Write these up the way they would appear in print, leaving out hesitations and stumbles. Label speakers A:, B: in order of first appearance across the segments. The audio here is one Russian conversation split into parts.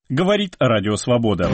A: Говорит Радио Свобода.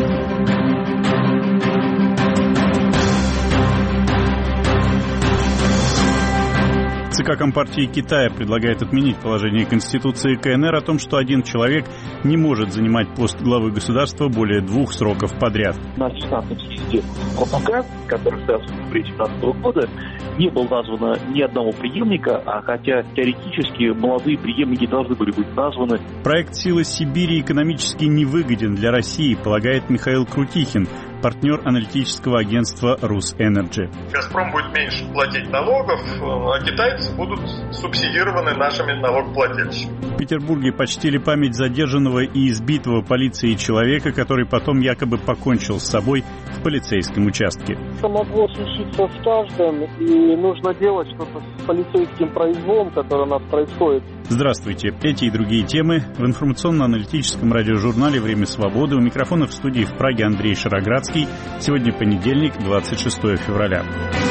A: ЦК Компартии Китая предлагает отменить положение Конституции КНР о том, что один человек не может занимать пост главы государства более 2 сроков подряд.
B: На 19-м съезде КПК, который состоялся в ноябре 2017 года, не было названо ни одного преемника, а хотя теоретически молодые преемники должны были быть названы.
A: Проект «Сила Сибири» экономически невыгоден для России, полагает Михаил Крутихин, партнер аналитического агентства «Русэнерджи».
C: «Газпром» будет меньше платить налогов, а китайцы будут субсидированы нашими налогоплательщиками.
A: В Петербурге почтили память задержанного и избитого полицией человека, который потом якобы покончил с собой в полицейском участке.
D: Это могло случиться с каждым, и нужно делать что-то с полицейским произволом, который у нас происходит.
A: Здравствуйте. Эти и другие темы в информационно-аналитическом радиожурнале «Время свободы». У микрофона в студии в Праге Андрей Шароградский. Сегодня понедельник, 26 февраля.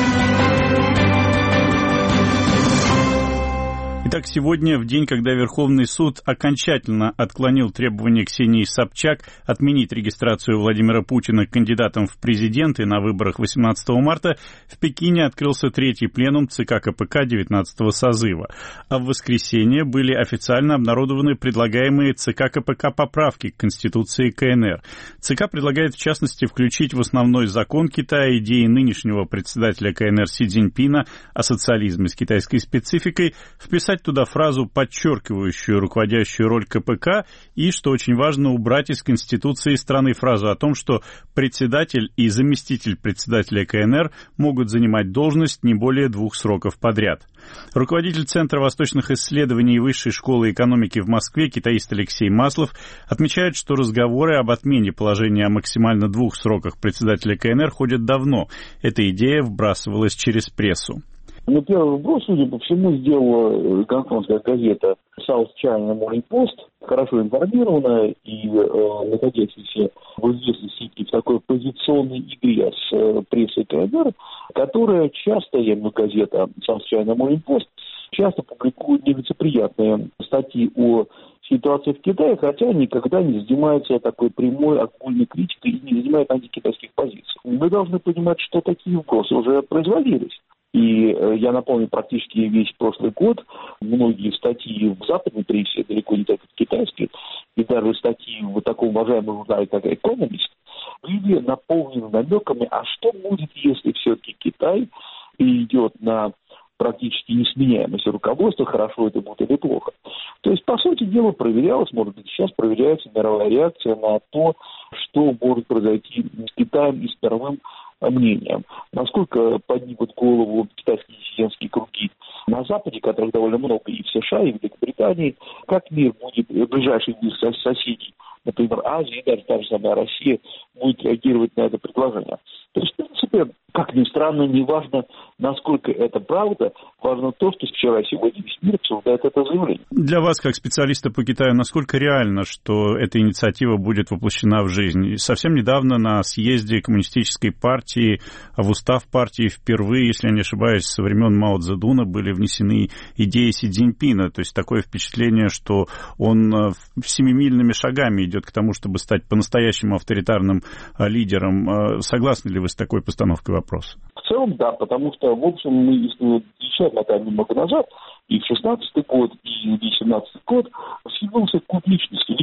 A: Итак, сегодня, в день, когда Верховный суд окончательно отклонил требование Ксении Собчак отменить регистрацию Владимира Путина кандидатом в президенты на выборах 18 марта, в Пекине открылся третий пленум ЦК КПК 19-го созыва. А в воскресенье были официально обнародованы предлагаемые ЦК КПК поправки к Конституции КНР. ЦК предлагает, в частности, включить в основной закон Китая идеи нынешнего председателя КНР Си Цзиньпина о социализме с китайской спецификой, вписать туда фразу, подчеркивающую руководящую роль КПК, и, что очень важно, убрать из Конституции страны фразу о том, что председатель и заместитель председателя КНР могут занимать должность не более 2 сроков подряд. Руководитель Центра восточных исследований Высшей школы экономики в Москве, китаист Алексей Маслов, отмечает, что разговоры об отмене положения о максимально 2 сроках председателя КНР ходят давно. Эта идея вбрасывалась через прессу.
B: Первый вброс, судя по всему, сделала гонконгская газета South China Morning Post, хорошо информированная и находящаяся в известной сети в такой позиционной игре с прессой КНР, которая часто, я имею в виду газета South China Morning Post, часто публикует нелицеприятные статьи о ситуации в Китае, хотя никогда не занимается такой прямой огульной критикой и не занимает антикитайских позиций. Мы должны понимать, что такие вбросы уже производились. И я напомню, практически весь прошлый год многие статьи в западной прессе, далеко не так как китайской, и даже статьи в таком уважаемом журнале, как «Экономист», были наполнены намеками, а что будет, если все-таки Китай перейдет на практически несменяемость руководства, хорошо это будет или плохо. То есть, по сути дела, проверялась, может быть, сейчас проверяется мировая реакция на то, что может произойти с Китаем и с мировым мнением. Насколько поднимут голову китайские диссидентские круги на Западе, которых довольно много и в США, и в Великобритании, как мир будет, ближайший мир соседей, например, Азия, и даже та же самая Россия, будет реагировать на это предложение. То есть, в принципе, как ни странно, не важно, насколько это правда, важно то, что вчера и сегодня весь мир обсуждает это заявление.
A: Для вас, как специалиста по Китаю, насколько реально, что эта инициатива будет воплощена в жизнь? Совсем недавно на съезде Коммунистической партии, в устав партии впервые, если я не ошибаюсь, со времен Мао Цзэдуна были внесены идеи Си Цзиньпина. То есть такое впечатление, что он семимильными шагами идет к тому, чтобы стать по-настоящему авторитарным лидером. Согласны ли вы с такой постановкой вопроса?
B: В целом, да, потому что, в общем, мы, если еще отмотаем немного назад, и в 16-й год, и в 17-й год свернулся культ личности,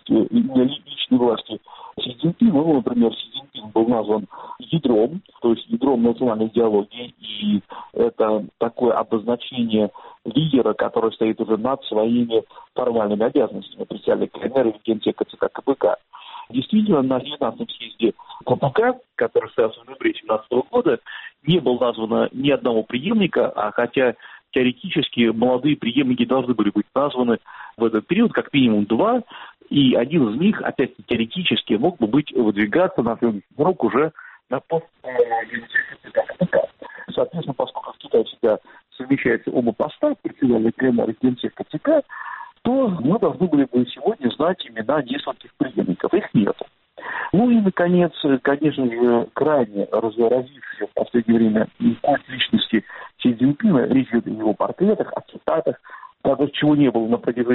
B: личной власти Си Цзиньпина. Ну, например, Си Цзиньпин был назван ядром, то есть ядром национальной идеологии, и это такое обозначение лидера, который стоит уже над своими формальными обязанностями, председателя КНР и генсека ЦК КПК. Действительно, на 19-м съезде КПК, который состоялся в ноябре 2017 года, не было названо ни одного преемника, а хотя теоретически молодые преемники должны были быть названы в этот период, как минимум 2, и один из них, опять теоретически, мог бы выдвигаться на следующий срок уже на пост генсека ЦК КПК. Соответственно, поскольку в Китае всегда совмещаются оба поста, председателя КНР и генсека ЦК, то мы должны были бы сегодня знать имена нескольких преемников. Их нет. Ну и, наконец, конечно же, крайне разразившийся в последнее время культ личности Си Цзиньпина, речь идет о его портретах, о цитатах, чего не было на протяжении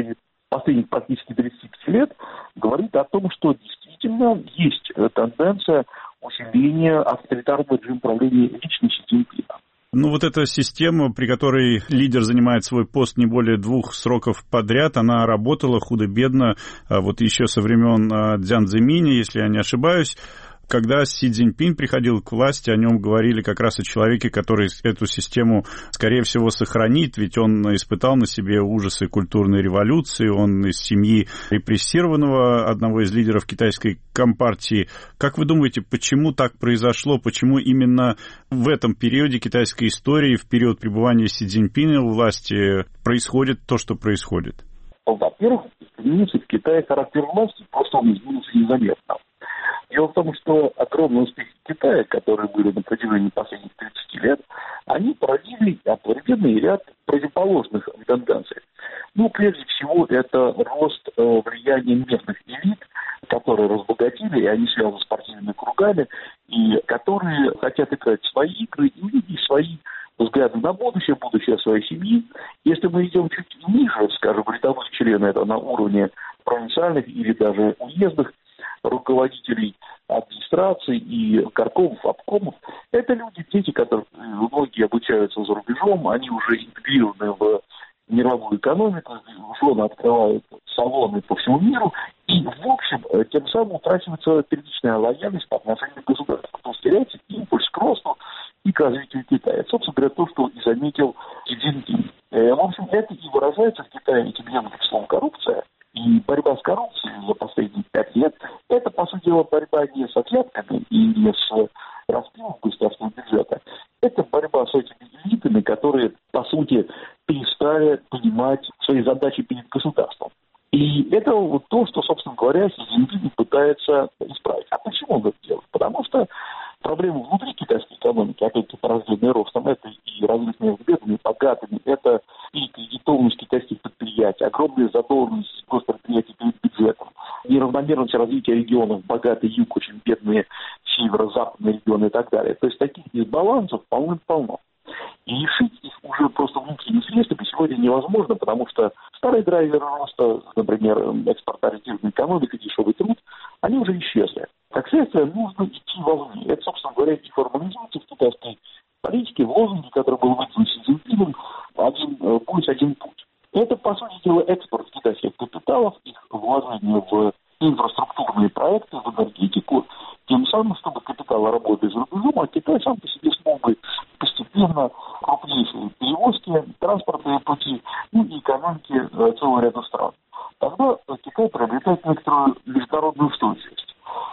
B: последних практически 35 лет говорит о том, что действительно есть тенденция усиления авторитарного режима правления лично Си Цзиньпина.
A: Ну, вот эта система, при которой лидер занимает свой пост не более 2 сроков подряд, она работала худо-бедно вот еще со времен Цзян Цзэминя, если я не ошибаюсь. Когда Си Цзиньпин приходил к власти, о нем говорили как раз о человеке, который эту систему, скорее всего, сохранит, ведь он испытал на себе ужасы культурной революции, он из семьи репрессированного, одного из лидеров китайской компартии. Как вы думаете, почему так произошло, почему именно в этом периоде китайской истории, в период пребывания Си Цзиньпина у власти, происходит то, что происходит?
B: Во-первых, изменился в Китае характер власти, просто он изменился незаметно. Дело в том, что огромные успехи Китая, которые были на протяжении последних 30 лет, они породили одновременный ряд противоположных тенденций. Ну, прежде всего, это рост влияния местных элит, которые разбогатели, и они связаны с партийными кругами, и которые хотят играть свои игры и увидеть свои взгляды на будущее своей семьи. Если мы идем чуть ниже, скажем, рядовых членов, это на уровне провинциальных или даже уездных руководителей администрации и горкомов, обкомов, это люди, дети, которые многие обучаются за рубежом, они уже интегрированы в мировую экономику, условно открывают салоны по всему миру, и, в общем, тем самым утрачивается первичная лояльность по отношению к государству, то есть теряется импульс к росту и к развитию Китая. Это, собственно говоря, то, что и заметил Си Цзиньпин. В общем, это и выражается в Китае этим явным числом коррупция. И борьба с коррупцией за последние 5 лет, это, по сути дела, борьба не с взятками и не с распилом государственного бюджета. Это борьба с этими элитами, которые, по сути, перестали понимать свои задачи перед государством. И это вот то, что, собственно говоря, Си Цзиньпин пытается исправить. А почему он это делает? Потому что проблемы внутри китайской экономики, опять-таки порожденные ростом, это и разлив между бедными и богатыми, это и кредитованность китайских предприятий, огромная задолженность госпредприятий перед бюджетом, неравномерность развития регионов, богатый юг, очень бедные северо-западные регионы и так далее. То есть таких дисбалансов полным-полно. И решить их уже просто внутренними средствами сегодня невозможно, потому что старые драйверы роста, например, экспортно-ориентированная экономика, дешевый труд, они уже исчезли. Как следствие, нужно идти вовне. Это, собственно говоря, и формализуется в китайской политике в лозунге, который был выдвинут Си Цзиньпином, один путь, один путь. Это, по сути дела, экспорт китайских капиталов, их вложение в инфраструктурные проекты, в энергетику, тем самым, чтобы капитал работал за рубежом, а Китай сам по себе смог бы постепенно крупнейшие перевозки, транспортные пути, ну и экономики целого ряда стран. Тогда Китай приобретает некоторую международную устойчивость.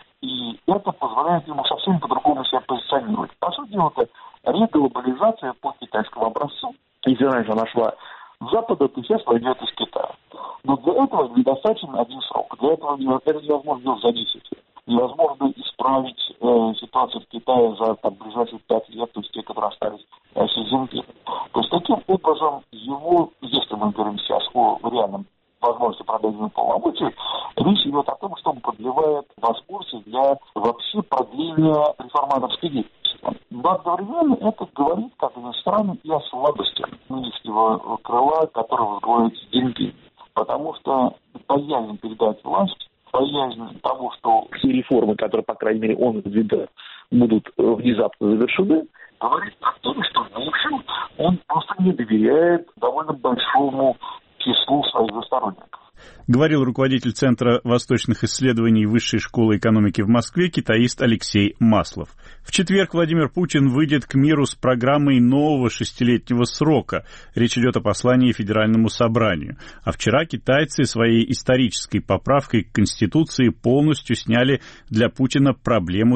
B: И это позволяет ему совсем по-другому себя позиционировать. По сути дела, это реглобализация по китайскому образцу. Если раньше она шла с Запада, то сейчас пойдет из Китая. Но для этого недостаточно один срок. Для этого это невозможно сделать за 10 лет. Невозможно исправить ситуацию в Китае за ближайшие 5 лет, то есть те, которые остались Си Цзиньпину. То есть таким образом его, если мы говорим сейчас о реальном возможности продолжения полномочий, речь идет о том, что он продлевает возможности для вообще продления реформаторской деятельности. Но одновременно это говорит, как ни странно, и о слабости нынешнего крыла, который возглавляет Си Цзиньпин. Потому что боязнь передать власть, боязнь того, что все реформы, которые, по крайней мере, он выдвигает, будут внезапно завершены, говорит о том, что, в общем, он просто не доверяет довольно большому числу своих сторонников.
A: Говорил руководитель Центра восточных исследований Высшей школы экономики в Москве китаист Алексей Маслов. В четверг Владимир Путин выйдет к миру с программой нового 6-летнего срока. Речь идет о послании Федеральному собранию. А вчера китайцы своей исторической поправкой к Конституции полностью сняли для Путина проблему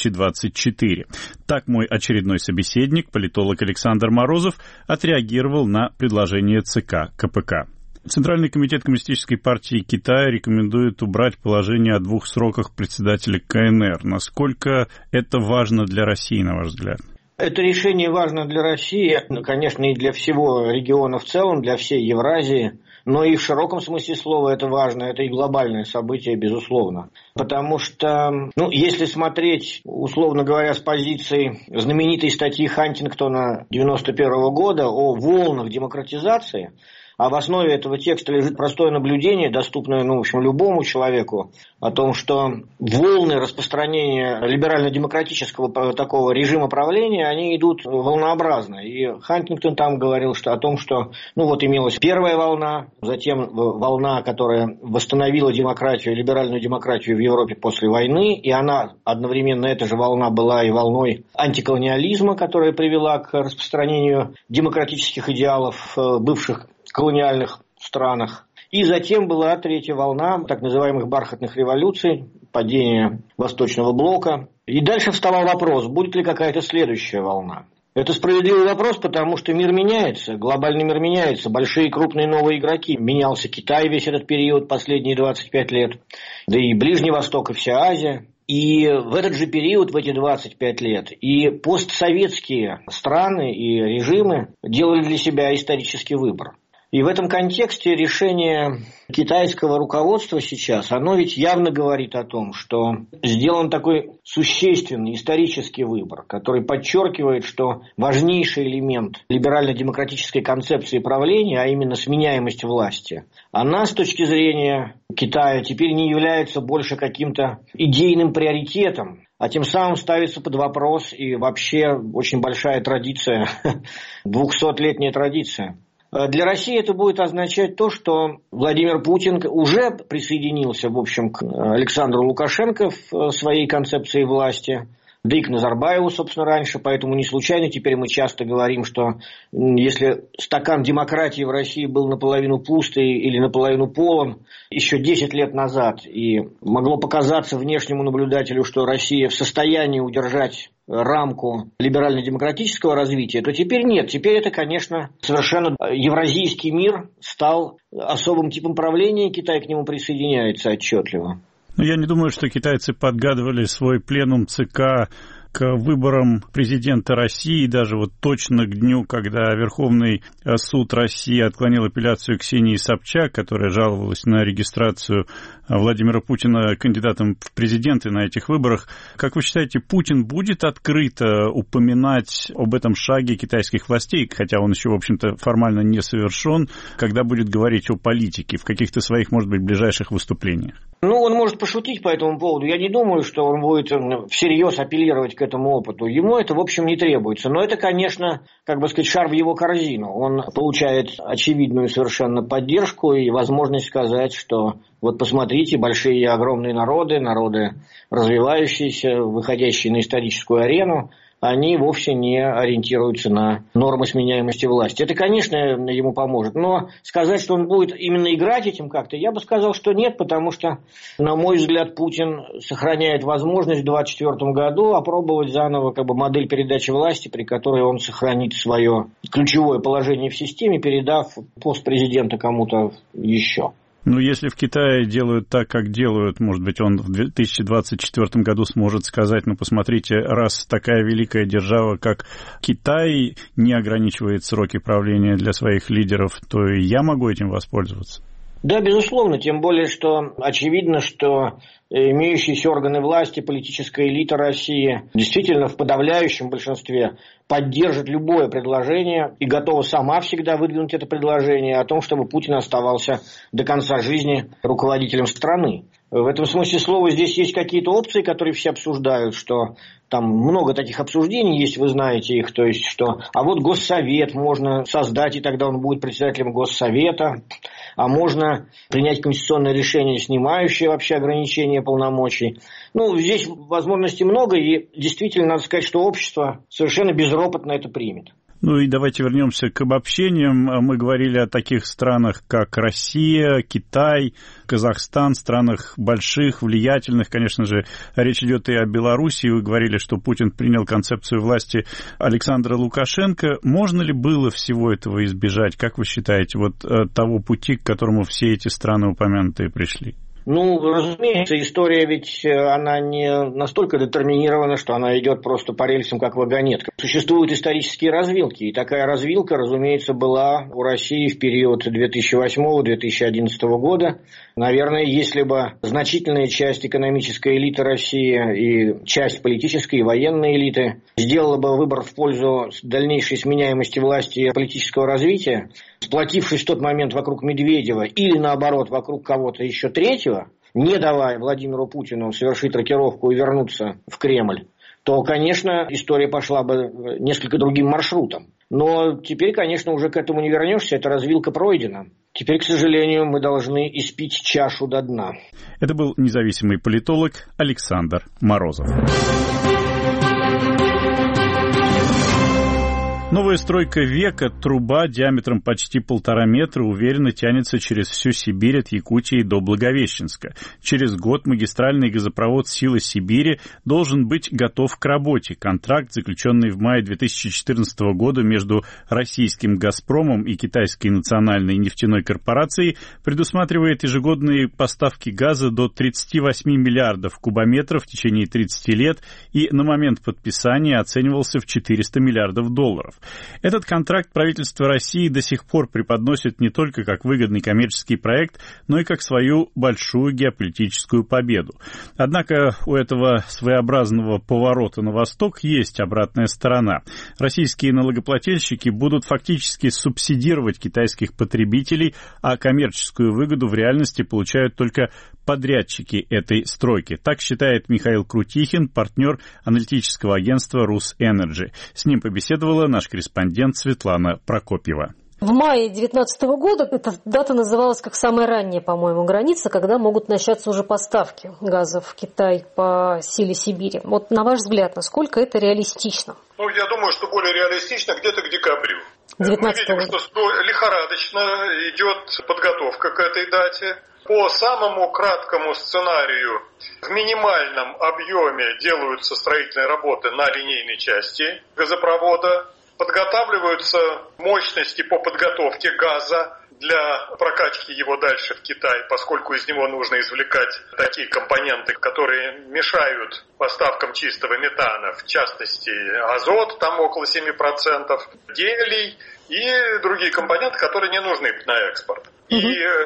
A: 2024. Так мой очередной собеседник, политолог Александр Морозов, отреагировал на предложение ЦК КПК. Центральный комитет Коммунистической партии Китая рекомендует убрать положение о 2 сроках председателя КНР. Насколько это важно для России, на ваш взгляд?
E: Это решение важно для России, конечно, и для всего региона в целом, для всей Евразии. Но и в широком смысле слова это важно, это и глобальное событие, безусловно. Потому что, если смотреть, условно говоря, с позиции знаменитой статьи Хантингтона 1991 года о волнах демократизации, А в основе этого текста лежит простое наблюдение, доступное, любому человеку, о том, что волны распространения либерально-демократического такого режима правления, они идут волнообразно. И Хантингтон там говорил о том, что имелась первая волна, затем волна, которая восстановила демократию, либеральную демократию в Европе после войны, и она одновременно, эта же волна была и волной антиколониализма, которая привела к распространению демократических идеалов в бывших колониальных странах. И затем была третья волна так называемых бархатных революций, падение Восточного блока. И дальше вставал вопрос, будет ли какая-то следующая волна. Это справедливый вопрос, потому что мир меняется, глобальный мир меняется, большие крупные новые игроки. Менялся Китай весь этот период, последние 25 лет, да и Ближний Восток, и вся Азия. И в этот же период, в эти 25 лет, и постсоветские страны и режимы делали для себя исторический выбор. И в этом контексте решение китайского руководства сейчас, оно ведь явно говорит о том, что сделан такой существенный исторический выбор, который подчеркивает, что важнейший элемент либерально-демократической концепции правления, а именно сменяемость власти, она с точки зрения Китая теперь не является больше каким-то идейным приоритетом, а тем самым ставится под вопрос и вообще очень большая традиция, 200-летняя традиция. Для России это будет означать то, что Владимир Путин уже присоединился, в общем, к Александру Лукашенко в своей концепции власти, да и к Назарбаеву, собственно, раньше, поэтому не случайно теперь мы часто говорим, что если стакан демократии в России был наполовину пустый или наполовину полон еще 10 лет назад, и могло показаться внешнему наблюдателю, что Россия в состоянии удержать рамку либерально-демократического развития, то теперь нет. Теперь это, конечно, совершенно евразийский мир стал особым типом правления, Китай к нему присоединяется отчетливо.
A: Я не думаю, что китайцы подгадывали свой пленум ЦК к выборам президента России, даже точно к дню, когда Верховный суд России отклонил апелляцию Ксении Собчак, которая жаловалась на регистрацию Владимира Путина кандидатом в президенты на этих выборах. Как вы считаете, Путин будет открыто упоминать об этом шаге китайских властей, хотя он еще, в общем-то, формально не совершен, когда будет говорить о политике в каких-то своих, может быть, ближайших выступлениях?
E: Он может пошутить по этому поводу. Я не думаю, что он будет всерьез апеллировать к этому опыту. Ему это, в общем, не требуется. Но это, конечно, шар в его корзину. Он получает очевидную совершенно поддержку и возможность сказать, что посмотрите, большие и огромные народы развивающиеся, выходящие на историческую арену, они вовсе не ориентируются на нормы сменяемости власти. Это, конечно, ему поможет. Но сказать, что он будет именно играть этим как-то, я бы сказал, что нет, потому что, на мой взгляд, Путин сохраняет возможность в 2024 году опробовать заново модель передачи власти, при которой он сохранит свое ключевое положение в системе, передав пост президента кому-то еще.
A: Если в Китае делают так, как делают, может быть, он в 2024 году сможет сказать, посмотрите, раз такая великая держава, как Китай, не ограничивает сроки правления для своих лидеров, то и я могу этим воспользоваться.
E: Да, безусловно, тем более, что очевидно, что имеющиеся органы власти, политическая элита России действительно в подавляющем большинстве поддержит любое предложение и готова сама всегда выдвинуть это предложение о том, чтобы Путин оставался до конца жизни руководителем страны. В этом смысле слова здесь есть какие-то опции, которые все обсуждают, что там много таких обсуждений есть, вы знаете их, то есть что, Госсовет можно создать, и тогда он будет председателем Госсовета, а можно принять конституционное решение, снимающее вообще ограничения полномочий. Здесь возможностей много, и действительно надо сказать, что общество совершенно безропотно это примет.
A: И давайте вернемся к обобщениям. Мы говорили о таких странах, как Россия, Китай, Казахстан, странах больших, влиятельных. Конечно же, речь идет и о Белоруссии. Вы говорили, что Путин принял концепцию власти Александра Лукашенко. Можно ли было всего этого избежать? Как вы считаете, того пути, к которому все эти страны упомянутые пришли?
E: Разумеется, история ведь она не настолько детерминирована, что она идет просто по рельсам, как вагонетка. Существуют исторические развилки, и такая развилка, разумеется, была у России в период 2008-2011 года. Наверное, если бы значительная часть экономической элиты России и часть политической и военной элиты сделала бы выбор в пользу дальнейшей сменяемости власти и политического развития, сплотившись в тот момент вокруг Медведева или, наоборот, вокруг кого-то еще третьего, не давая Владимиру Путину совершить рокировку и вернуться в Кремль, то, конечно, история пошла бы несколько другим маршрутом. Но теперь, конечно, уже к этому не вернешься, эта развилка пройдена. Теперь, к сожалению, мы должны испить чашу до дна.
A: Это был независимый политолог Александр Морозов. Новая стройка века, труба диаметром почти 1,5 метра, уверенно тянется через всю Сибирь от Якутии до Благовещенска. Через год магистральный газопровод «Сила Сибири» должен быть готов к работе. Контракт, заключенный в мае 2014 года между российским «Газпромом» и китайской национальной нефтяной корпорацией, предусматривает ежегодные поставки газа до 38 миллиардов кубометров в течение 30 лет и на момент подписания оценивался в $400 миллиардов. Этот контракт правительство России до сих пор преподносит не только как выгодный коммерческий проект, но и как свою большую геополитическую победу. Однако у этого своеобразного поворота на восток есть обратная сторона. Российские налогоплательщики будут фактически субсидировать китайских потребителей, а коммерческую выгоду в реальности получают только подрядчики этой стройки. Так считает Михаил Крутихин, партнер аналитического агентства «Русэнерджи». С ним побеседовала наш корреспондент Светлана Прокопьева.
F: В мае 2019 года эта дата называлась как самая ранняя, по-моему, граница, когда могут начаться уже поставки газа в Китай по «Силе Сибири». Вот на ваш взгляд, насколько это реалистично?
C: Я думаю, что более реалистично где-то к декабрю. Мы видим, что лихорадочно идет подготовка к этой дате. По самому краткому сценарию в минимальном объеме делаются строительные работы на линейной части газопровода, подготавливаются мощности по подготовке газа для прокачки его дальше в Китай, поскольку из него нужно извлекать такие компоненты, которые мешают поставкам чистого метана, в частности азот, там около 7%, гелий и другие компоненты, которые не нужны на экспорт. И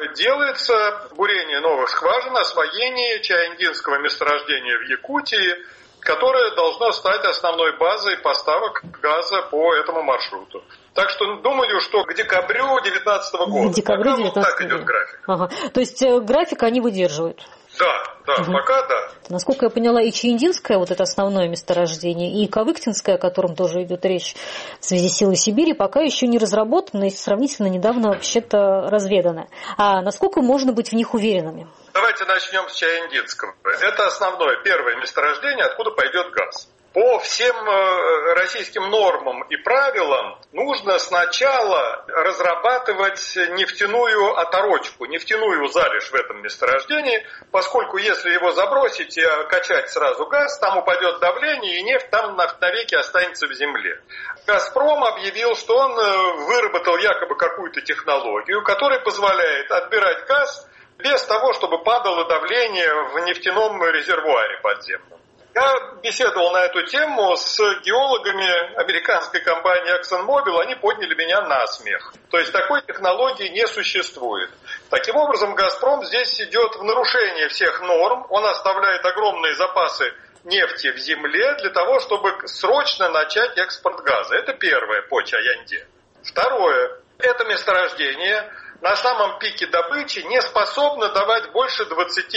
C: делается бурение новых скважин, освоение чаяндинского месторождения в Якутии, которое должно стать основной базой поставок газа по этому маршруту. Так что думаю, что к декабрю 2019 года. Пока вот так идет график.
F: Ага. То есть график они выдерживают?
C: Да, пока да.
F: Насколько я поняла, и Чаяндинское, вот это основное месторождение, и Кавыктинское, о котором тоже идет речь в связи с «Силой Сибири», пока еще не разработано и сравнительно недавно вообще-то разведано. А насколько можно быть в них уверенными?
C: Давайте начнем с Чаяндинского. Это основное, первое месторождение, откуда пойдет газ. По всем российским нормам и правилам нужно сначала разрабатывать нефтяную оторочку, нефтяную залежь в этом месторождении, поскольку если его забросить и качать сразу газ, там упадет давление и нефть там навеки останется в земле. «Газпром» объявил, что он выработал якобы какую-то технологию, которая позволяет отбирать газ без того, чтобы падало давление в нефтяном резервуаре подземном. Я беседовал на эту тему с геологами американской компании ExxonMobil, они подняли меня на смех. То есть такой технологии не существует. Таким образом, «Газпром» здесь идет в нарушение всех норм, он оставляет огромные запасы нефти в земле для того, чтобы срочно начать экспорт газа. Это первое по Чаянде. Второе. Это месторождение на самом пике добычи не способно давать больше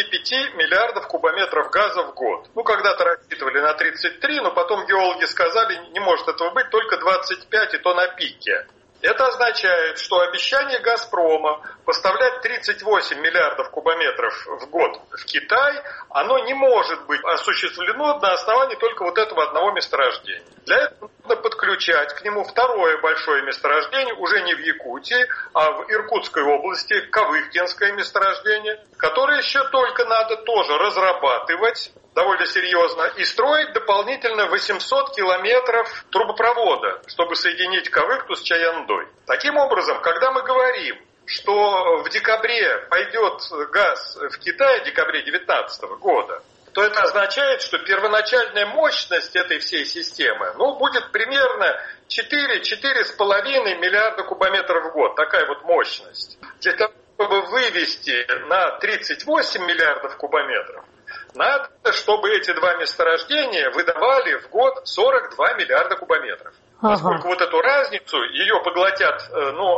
C: 25 миллиардов кубометров газа в год. Когда-то рассчитывали на 33, но потом геологи сказали, не может этого быть, только 25, и то на пике. Это означает, что обещание «Газпрома» поставлять 38 миллиардов кубометров в год в Китай, оно не может быть осуществлено на основании только вот этого одного месторождения. Для этого нужно подключать к нему второе большое месторождение, уже не в Якутии, а в Иркутской области, Кавыктинское месторождение, которое еще только надо тоже разрабатывать довольно серьезно и строить дополнительно 800 километров трубопровода, чтобы соединить Кавыкту с Чаяндой. Таким образом, когда мы говорим что в декабре пойдет газ в Китай, в декабре 2019 года, то это означает, что первоначальная мощность этой всей системы будет примерно 4-4,5 миллиарда кубометров в год. Такая вот мощность. Для того, чтобы вывести на 38 миллиардов кубометров, надо, чтобы эти два месторождения выдавали в год 42 миллиарда кубометров. Поскольку вот эту разницу, ее поглотят,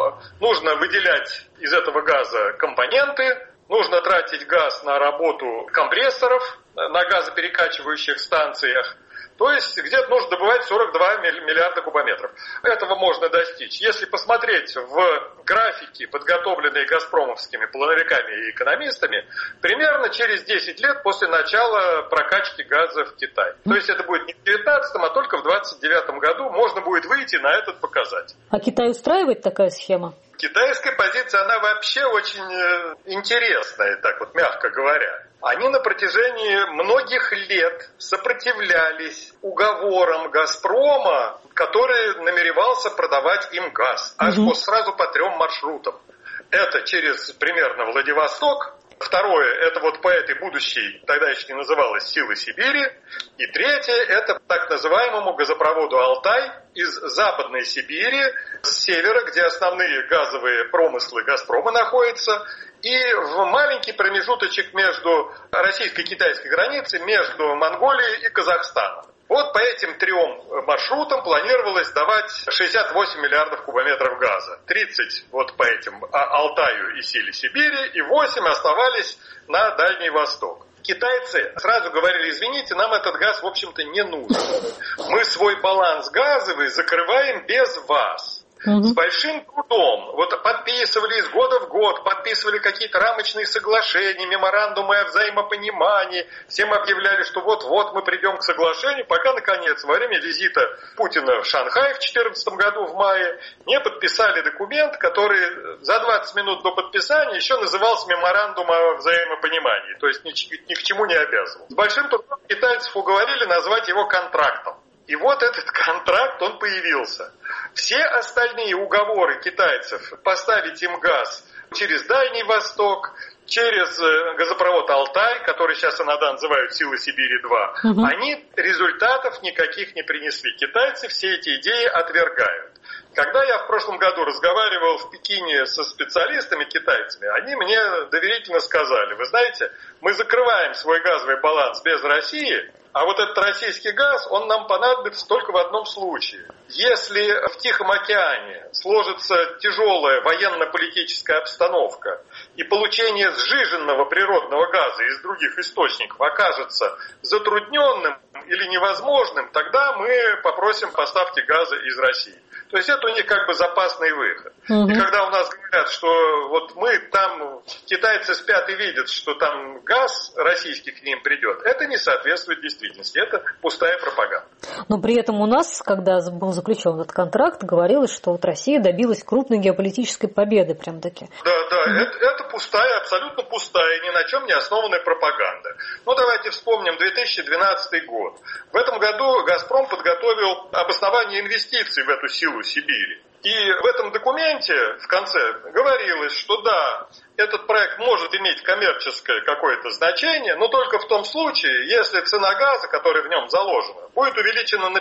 C: нужно выделять из этого газа компоненты, нужно тратить газ на работу компрессоров на газоперекачивающих станциях. То есть где-то нужно добывать 42 миллиарда кубометров. Этого можно достичь. Если посмотреть в графики, подготовленные газпромовскими плановиками и экономистами, примерно через 10 лет после начала прокачки газа в Китай. То есть это будет не в 2019, а только в 2029 году можно будет выйти на этот показатель.
F: А Китай устраивает такая схема?
C: Китайская позиция, она вообще очень интересная, так вот мягко говоря. Они на протяжении многих лет сопротивлялись уговорам «Газпрома», который намеревался продавать им газ аж сразу по 3 маршрутам. Это через примерно Владивосток. Второе, это вот по этой будущей, тогда еще не называлась «Силы Сибири». И третье, это так называемому газопроводу «Алтай» из Западной Сибири, с севера, где основные газовые промыслы «Газпрома» находятся, и в маленький промежуточек между российской и китайской границей, между Монголией и Казахстаном. Вот по этим 3 маршрутам планировалось давать 68 миллиардов кубометров газа. 30 вот по этим Алтаю и Силе Сибири, и 8 оставались на Дальний Восток. Китайцы сразу говорили: извините, нам этот газ, в общем-то, не нужен. Мы свой баланс газовый закрываем без вас. С большим трудом. Вот подписывали из года в год, подписывали какие-то рамочные соглашения, меморандумы о взаимопонимании. Всем объявляли, что вот-вот мы придем к соглашению, пока, наконец, во время визита Путина в Шанхай в 2014 году в мае не подписали документ, который за 20 минут до подписания еще назывался меморандум о взаимопонимании. То есть ни к чему не обязывал. С большим трудом китайцев уговорили назвать его контрактом. И вот этот контракт, он появился. Все остальные уговоры китайцев поставить им газ через Дальний Восток, через газопровод «Алтай», который сейчас иногда называют «Силы Сибири-2», они результатов никаких не принесли. Китайцы все эти идеи отвергают. Когда я в прошлом году разговаривал в Пекине со специалистами китайцами, они мне доверительно сказали: вы знаете, мы закрываем свой газовый баланс без России, а вот этот российский газ, он нам понадобится только в одном случае. Если в Тихом океане сложится тяжелая военно-политическая обстановка и получение сжиженного природного газа из других источников окажется затрудненным или невозможным, тогда мы попросим поставки газа из России. То есть это у них как бы запасный выход. И когда у нас говорят, что вот мы там, китайцы спят и видят, что там газ российский к ним придет, это не соответствует действительности, это пустая пропаганда.
F: Но при этом у нас, когда был заключен этот контракт, говорилось, что вот Россия добилась крупной геополитической победы прям-таки.
C: Да, это пустая, абсолютно пустая, ни на чем не основанная пропаганда. Ну давайте вспомним 2012 год. В этом году «Газпром» подготовил обоснование инвестиций в эту силу Сибири. И в этом документе в конце говорилось, что да, этот проект может иметь коммерческое какое-то значение, но только в том случае, если цена газа, которая в нем заложена, будет увеличена на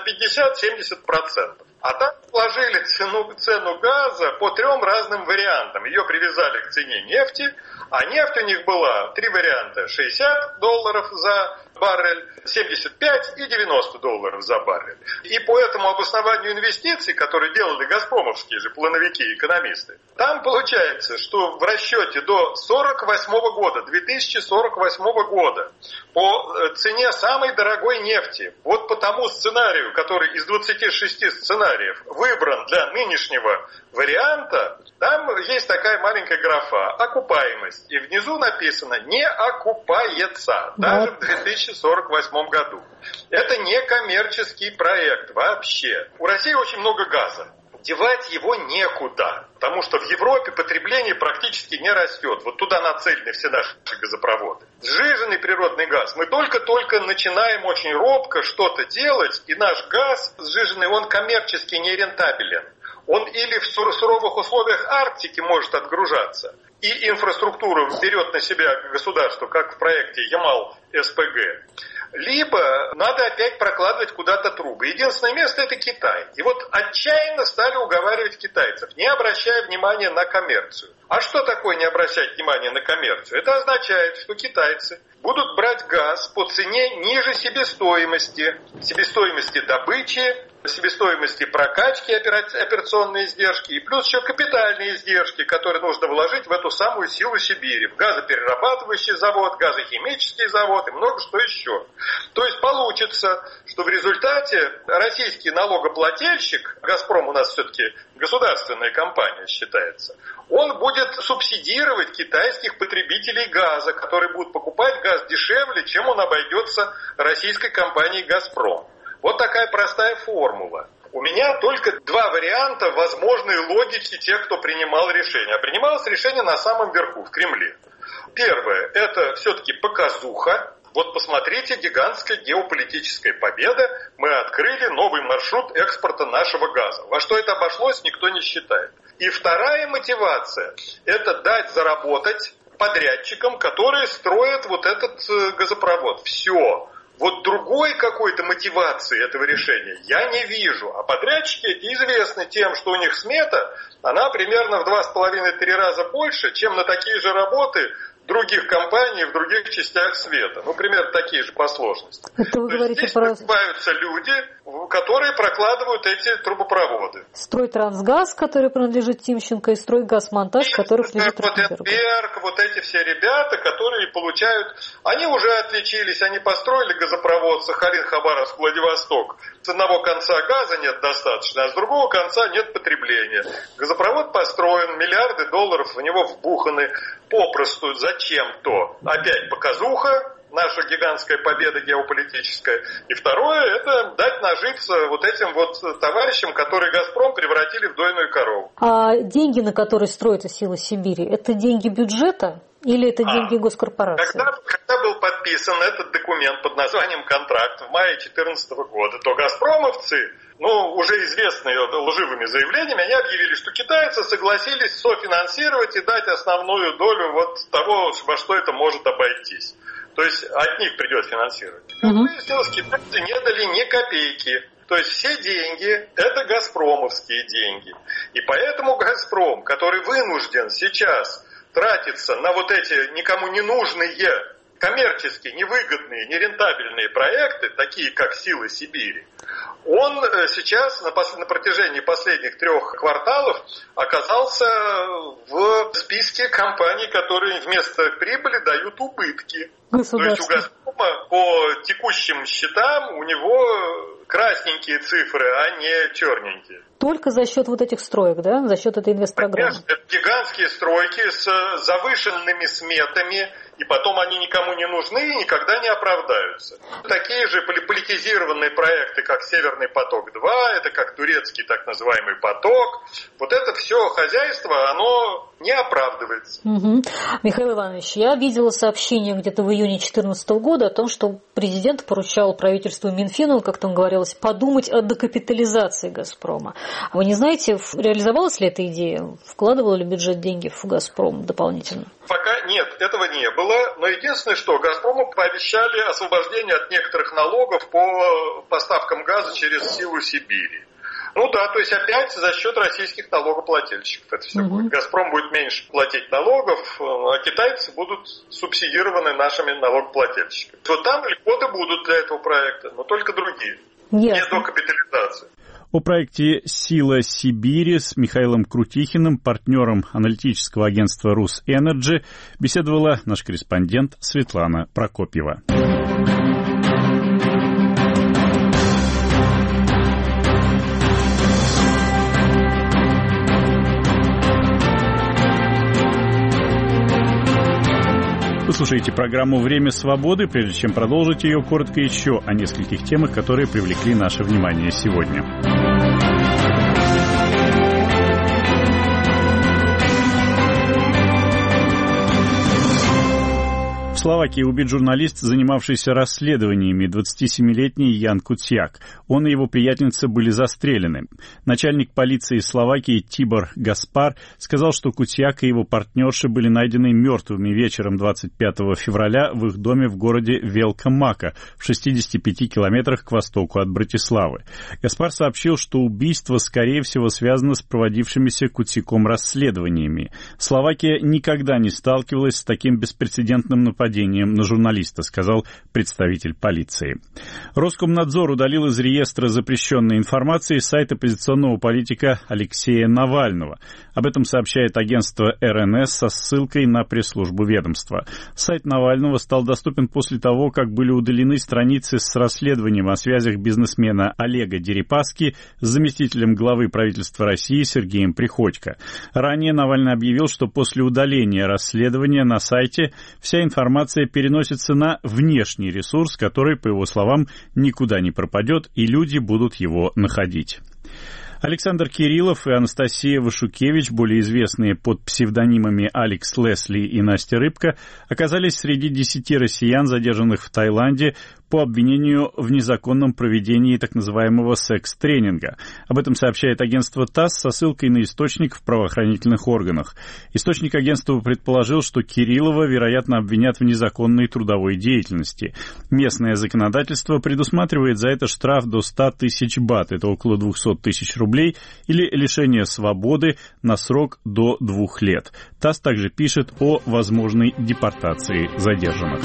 C: 50-70%. А там положили цену газа по 3 разным вариантам. Ее привязали к цене нефти, а нефть у них была 3 варианта: $60 за баррель, 75 и $90 за баррель. И по этому обоснованию инвестиций, которые делали газпромовские же плановики и экономисты, там получается, что в расчете до 2048 года по цене самой дорогой нефти, вот по тому сценарию, который из 26 сценариев выбран для нынешнего варианта, там есть такая маленькая графа «Окупаемость». И внизу написано «Не окупается» даже в 2048 году. Это не коммерческий проект вообще. У России очень много газа. Девать его некуда, потому что в Европе потребление практически не растет. Вот туда нацелены все наши газопроводы. Сжиженный природный газ. Мы только-только начинаем очень робко что-то делать, и наш газ сжиженный, он коммерчески нерентабелен. Он или в суровых условиях Арктики может отгружаться, и инфраструктуру берет на себя государство, как в проекте Ямал-СПГ, либо надо опять прокладывать куда-то трубы. Единственное место – это Китай. И вот отчаянно стали уговаривать китайцев, не обращая внимания на коммерцию. А что такое не обращать внимания на коммерцию? Это означает, что китайцы будут брать газ по цене ниже себестоимости добычи, себестоимости прокачки, операционные издержки, и плюс еще капитальные издержки, которые нужно вложить в эту самую силу Сибири, в газоперерабатывающий завод, газохимический завод и много что еще. То есть получится, что в результате российский налогоплательщик, «Газпром» у нас все-таки государственная компания считается, он будет субсидировать китайских потребителей газа, которые будут покупать газ дешевле, чем он обойдется российской компании «Газпром». Вот такая простая формула. У меня только два варианта возможной логики тех, кто принимал решение. А принималось решение на самом верху, в Кремле. Первое, это все-таки показуха. Вот посмотрите, гигантская геополитическая победа. Мы открыли новый маршрут экспорта нашего газа. Во что это обошлось, никто не считает. И вторая мотивация – это дать заработать подрядчикам, которые строят вот этот газопровод. Все. Вот другой какой-то мотивации этого решения я не вижу. А подрядчики эти известны тем, что у них смета, она примерно в 2,5-3 раза больше, чем на такие же работы других компаний в других частях света. Ну, примерно такие же по сложности.
F: Это вы говорите
C: здесь
F: про...
C: покупаются люди, которые прокладывают эти трубопроводы.
F: Стройтрансгаз, который принадлежит Тимченко, и Стройгазмонтаж, который принадлежит
C: Ротенберг, вот эти все ребята, которые получают... Они уже отличились, они построили газопровод Сахалин-Хабаровск-Владивосток. С одного конца газа нет достаточно, а с другого конца нет потребления. Газопровод построен, миллиарды долларов в него вбуханы попросту зачем-то. Опять показуха, наша гигантская победа геополитическая. И второе, это дать нажиться вот этим вот товарищам, которые «Газпром» превратили в дойную корову.
F: А деньги, на которые строится «Сила Сибири», это деньги бюджета или это деньги госкорпорации?
C: Когда был подписан этот документ под названием «Контракт» в мае 2014 года, то «Газпромовцы», уже известные лживыми заявлениями, они объявили, что китайцы согласились софинансировать и дать основную долю вот того, во что это может обойтись. То есть от них придет финансировать. Как выяснилось, китайцы не дали ни копейки. То есть все деньги – это газпромовские деньги. И поэтому «Газпром», который вынужден сейчас тратиться на вот эти никому не нужные, коммерчески невыгодные, нерентабельные проекты, такие как «Сила Сибири», он сейчас на протяжении последних 3 кварталов оказался в списке компаний, которые вместо прибыли дают убытки. То есть у «Газпрома» по текущим счетам у него красненькие цифры, а не черненькие.
F: Только за счет вот этих строек, да? За счет этой инвестпрограммы?
C: Конечно, это гигантские стройки с завышенными сметами, и потом они никому не нужны и никогда не оправдаются. Такие же политизированные проекты, как «Северный поток-2», это как турецкий так называемый поток. Вот это все хозяйство, оно не оправдывается.
F: Михаил Иванович, я видела сообщение где-то в июне 2014 года о том, что президент поручал правительству и Минфину, как там говорилось, подумать о декапитализации «Газпрома». А вы не знаете, реализовалась ли эта идея? Вкладывал ли бюджет деньги в «Газпром» дополнительно?
C: Пока нет, этого не было. Но единственное, что «Газпрому» пообещали освобождение от некоторых налогов по поставкам газа через «Силу Сибири». То есть опять за счет российских налогоплательщиков это все будет. «Газпром» будет меньше платить налогов, а китайцы будут субсидированы нашими налогоплательщиками. Вот там льготы будут для этого проекта, но только другие. Не докапитализация.
A: О проекте «Сила Сибири» с Михаилом Крутихиным, партнером аналитического агентства «Русэнерджи», беседовала наш корреспондент Светлана Прокопьева. Вы слушаете программу «Время свободы». Прежде чем продолжить ее, коротко еще о нескольких темах, которые привлекли наше внимание сегодня. В В Словакии убит журналист, занимавшийся расследованиями, 27-летний Ян Куцьяк. Он и его приятельница были застрелены. Начальник полиции Словакии Тибор Гаспар сказал, что Куцьяк и его партнерши были найдены мертвыми вечером 25 февраля в их доме в городе Велка-Мака, в 65 километрах к востоку от Братиславы. Гаспар сообщил, что убийство, скорее всего, связано с проводившимися Куцьяком расследованиями. Словакия никогда не сталкивалась с таким беспрецедентным нападением на журналиста, сказал представитель полиции. Роскомнадзор удалил из реестра запрещенной информации сайт оппозиционного политика Алексея Навального. Об этом сообщает агентство РНС со ссылкой на пресс-службу ведомства. Сайт Навального стал доступен после того, как были удалены страницы с расследованием о связях бизнесмена Олега Дерипаски с заместителем главы правительства России Сергеем Приходько. Ранее Навальный объявил, что после удаления расследования на сайте вся информация переносится на внешний ресурс, который, по его словам, никуда не пропадет, и люди будут его находить. Александр Кириллов и Анастасия Вашукевич, более известные под псевдонимами Алекс Лесли и Настя Рыбка, оказались среди 10 россиян, задержанных в Таиланде по обвинению в незаконном проведении так называемого секс-тренинга. Об этом сообщает агентство ТАСС со ссылкой на источник в правоохранительных органах. Источник агентства предположил, что Кириллова, вероятно, обвинят в незаконной трудовой деятельности. Местное законодательство предусматривает за это штраф до 100 тысяч бат, это около 200 тысяч рублей, или лишение свободы на срок до 2 лет. ТАСС также пишет о возможной депортации задержанных.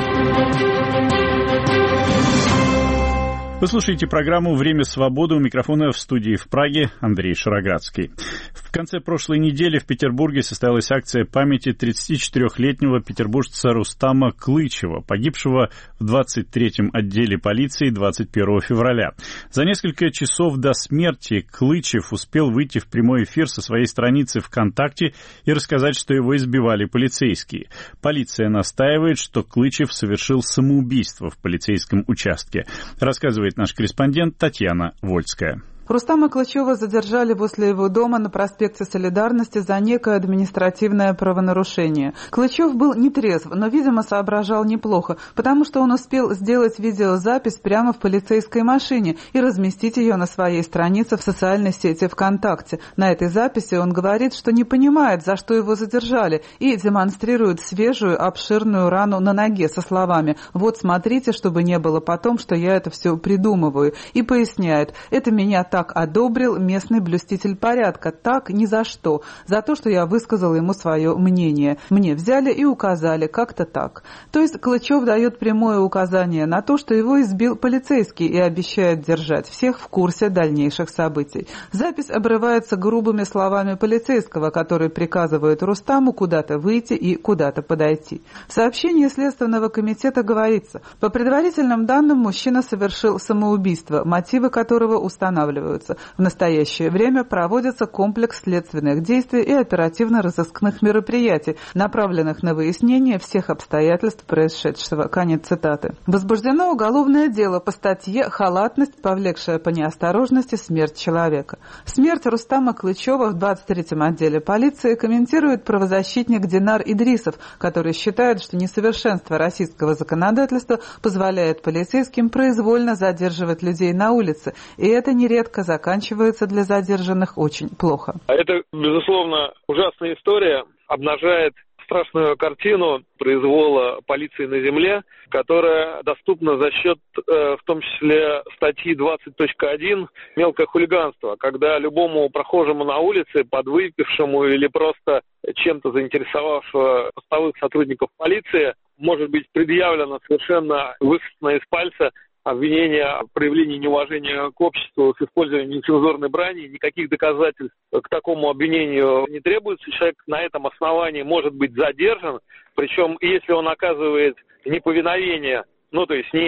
A: Вы слушаете программу «Время свободы», у микрофона в студии в Праге Андрей Шароградский. В конце прошлой недели в Петербурге состоялась акция памяти 34-летнего петербуржца Рустама Клычева, погибшего в 23-м отделе полиции 21 февраля. За несколько часов до смерти Клычев успел выйти в прямой эфир со своей страницы ВКонтакте и рассказать, что его избивали полицейские. Полиция настаивает, что Клычев совершил самоубийство в полицейском участке. Рассказывает наш корреспондент Татьяна Вольская.
G: Рустама Клычева задержали возле его дома на проспекте Солидарности за некое административное правонарушение. Клычев был нетрезв, но, видимо, соображал неплохо, потому что он успел сделать видеозапись прямо в полицейской машине и разместить ее на своей странице в социальной сети ВКонтакте. На этой записи он говорит, что не понимает, за что его задержали, и демонстрирует свежую, обширную рану на ноге со словами «Вот смотрите, чтобы не было потом, что я это все придумываю», и поясняет «Это меня так одобрил местный блюститель порядка, так ни за что, за то, что я высказал ему свое мнение. Мне взяли и указали как-то так». То есть Клычев дает прямое указание на то, что его избил полицейский и обещает держать всех в курсе дальнейших событий. Запись обрывается грубыми словами полицейского, который приказывает Рустаму куда-то выйти и куда-то подойти. В сообщении Следственного комитета говорится, по предварительным данным мужчина совершил самоубийство, мотивы которого устанавливаются. В настоящее время проводится комплекс следственных действий и оперативно-розыскных мероприятий, направленных на выяснение всех обстоятельств происшедшего. Конец цитаты. Возбуждено уголовное дело по статье «Халатность, повлекшая по неосторожности смерть человека». Смерть Рустама Клычева в 23-м отделе полиции комментирует правозащитник Динар Идрисов, который считает, что несовершенство российского законодательства позволяет полицейским произвольно задерживать людей на улице, и это нередко заканчивается для задержанных очень плохо.
H: Это, безусловно, ужасная история, обнажает страшную картину произвола полиции на земле, которая доступна за счет, в том числе, статьи 20.1 «Мелкое хулиганство», когда любому прохожему на улице, подвыпившему или просто чем-то заинтересовавшего постовых сотрудников полиции, может быть предъявлено совершенно высосанное из пальца обвинение в проявлении неуважения к обществу с использованием нецензурной брани. Никаких доказательств к такому обвинению не требуется. Человек на этом основании может быть задержан. Причем, если он оказывает неповиновение, то есть не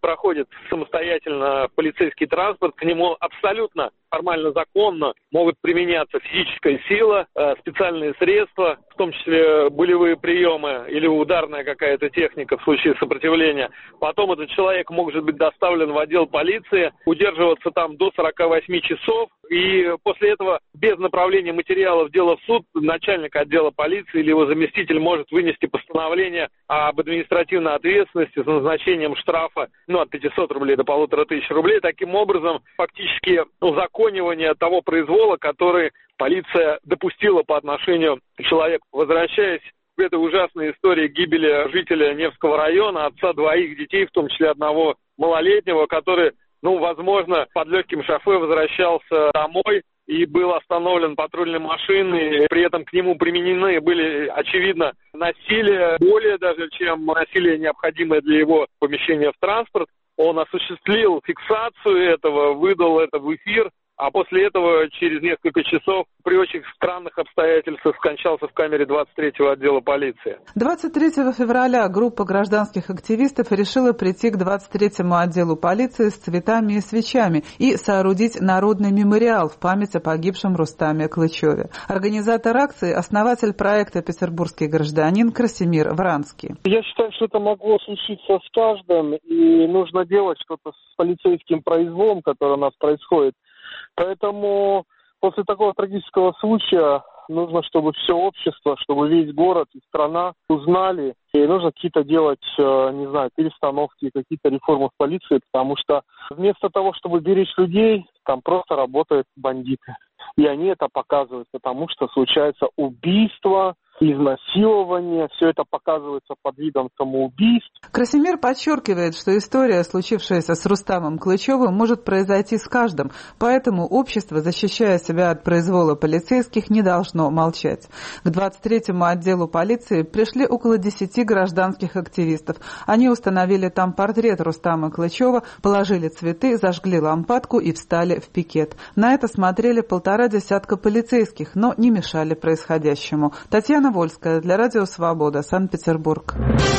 H: проходит самостоятельно полицейский транспорт, к нему абсолютно формально законно могут применяться физическая сила, специальные средства, в том числе болевые приемы или ударная какая-то техника в случае сопротивления. Потом этот человек может быть доставлен в отдел полиции, удерживаться там до 48 часов. И после этого без направления материалов дела в суд начальник отдела полиции или его заместитель может вынести постановление об административной ответственности с назначением штрафа от 500 рублей до 1500 рублей. Таким образом, фактически узаконивание того произвола, который полиция допустила по отношению к человеку. Возвращаясь к этой ужасной истории гибели жителя Невского района, отца двоих детей, в том числе одного малолетнего, который, возможно, под легким шофе возвращался домой и был остановлен патрульной машиной. При этом к нему применены были, очевидно, насилие, более даже, чем насилие, необходимое для его помещения в транспорт. Он осуществил фиксацию этого, выдал это в эфир, а после этого через несколько часов при очень странных обстоятельствах скончался в камере 23-го отдела полиции.
G: 23 февраля группа гражданских активистов решила прийти к 23-му отделу полиции с цветами и свечами и соорудить народный мемориал в память о погибшем Рустаме Клычеве. Организатор акции – основатель проекта «Петербургский гражданин» Красимир Вранский.
D: Я считаю, что это могло случиться с каждым, и нужно делать что-то с полицейским произволом, который у нас происходит. Поэтому после такого трагического случая нужно, чтобы все общество, чтобы весь город и страна узнали. И нужно какие-то делать, перестановки, какие-то реформы в полиции, потому что вместо того, чтобы беречь людей, там просто работают бандиты. И они это показывают, потому что случается убийство, изнасилование, все это показывается под видом самоубийств.
G: Красимир подчеркивает, что история, случившаяся с Рустамом Клычевым, может произойти с каждым, поэтому общество, защищая себя от произвола полицейских, не должно молчать. К 23-му отделу полиции пришли около 10 гражданских активистов. Они установили там портрет Рустама Клычева, положили цветы, зажгли лампадку и встали в пикет. На это смотрели 1,5 десятка полицейских, но не мешали происходящему. Татьяна Вольская для Радио Свобода, Санкт-Петербург.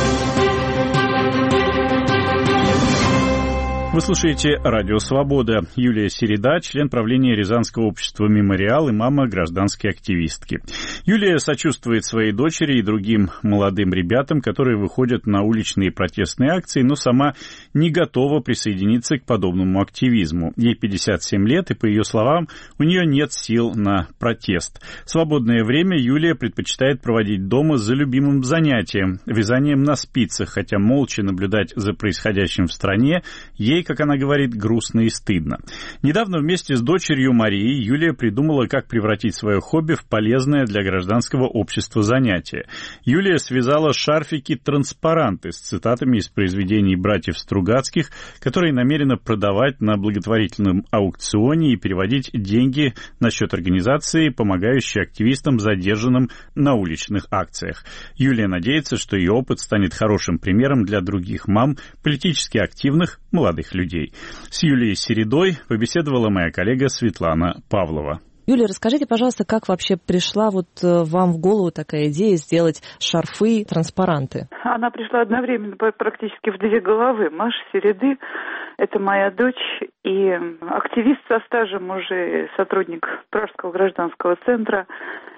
A: Вы слушаете Радио Свобода. Юлия Середа, член правления Рязанского общества «Мемориал» и мама гражданской активистки. Юлия сочувствует своей дочери и другим молодым ребятам, которые выходят на уличные протестные акции, но сама не готова присоединиться к подобному активизму. Ей 57 лет, и, по ее словам, у нее нет сил на протест. В свободное время Юлия предпочитает проводить дома за любимым занятием – вязанием на спицах, хотя молча наблюдать за происходящим в стране ей, как она говорит, грустно и стыдно. Недавно вместе с дочерью Марией Юлия придумала, как превратить свое хобби в полезное для гражданского общества занятие. Юлия связала шарфики-транспаранты с цитатами из произведений братьев Стругацких, которые намерена продавать на благотворительном аукционе и переводить деньги на счет организации, помогающей активистам, задержанным на уличных акциях. Юлия надеется, что ее опыт станет хорошим примером для других мам, политически активных молодых людей. С Юлией Середой побеседовала моя коллега Светлана Павлова.
I: Юлия, расскажите, пожалуйста, как вообще пришла вам в голову такая идея сделать шарфы, транспаранты?
J: Она пришла одновременно практически в две головы. Маша Середы – это моя дочь и активист со стажем, уже сотрудник Пражского гражданского центра.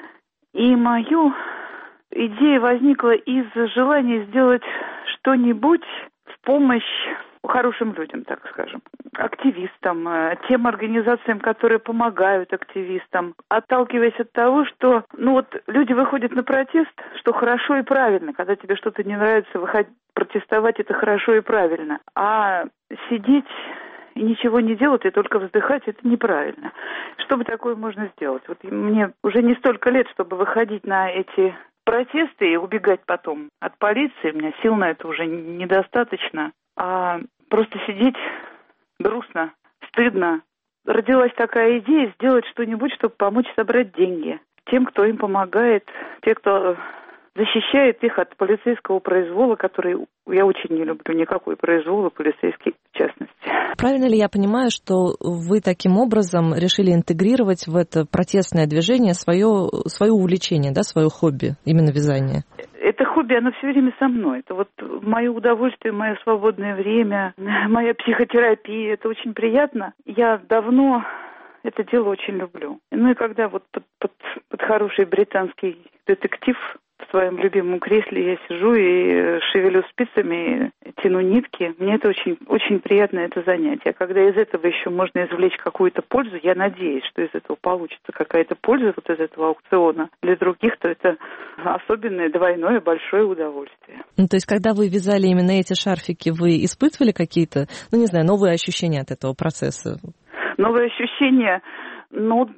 J: И мою идея возникла из желания сделать что-нибудь в помощь хорошим людям, так скажем, активистам, тем организациям, которые помогают активистам, отталкиваясь от того, что, люди выходят на протест, что хорошо и правильно, когда тебе что-то не нравится, выходить протестовать, это хорошо и правильно, а сидеть и ничего не делать, и только вздыхать, это неправильно. Что бы такое можно сделать? Мне уже не столько лет, чтобы выходить на эти протесты и убегать потом от полиции, у меня сил на это уже недостаточно, а просто сидеть грустно, стыдно. Родилась такая идея сделать что-нибудь, чтобы помочь собрать деньги тем, кто им помогает, те, кто защищает их от полицейского произвола, который я очень не люблю, никакой произвола полицейский в частности.
I: Правильно ли я понимаю, что вы таким образом решили интегрировать в это протестное движение свое увлечение, свое хобби, именно вязание?
J: Это хобби, оно все время со мной. Это вот мое удовольствие, мое свободное время, моя психотерапия. Это очень приятно. Я давно это дело очень люблю. Ну и когда вот под хороший британский детектив в своем любимом кресле я сижу и шевелю спицами, тяну нитки, мне это очень, очень приятно, это занятие. Когда из этого еще можно извлечь какую-то пользу, я надеюсь, что из этого получится какая-то польза вот из этого аукциона. Для других, то это особенное двойное большое удовольствие.
I: Ну, то есть, когда вы вязали именно эти шарфики, вы испытывали какие-то, ну, не знаю, новые ощущения от этого процесса?
J: Новые ощущения, ну,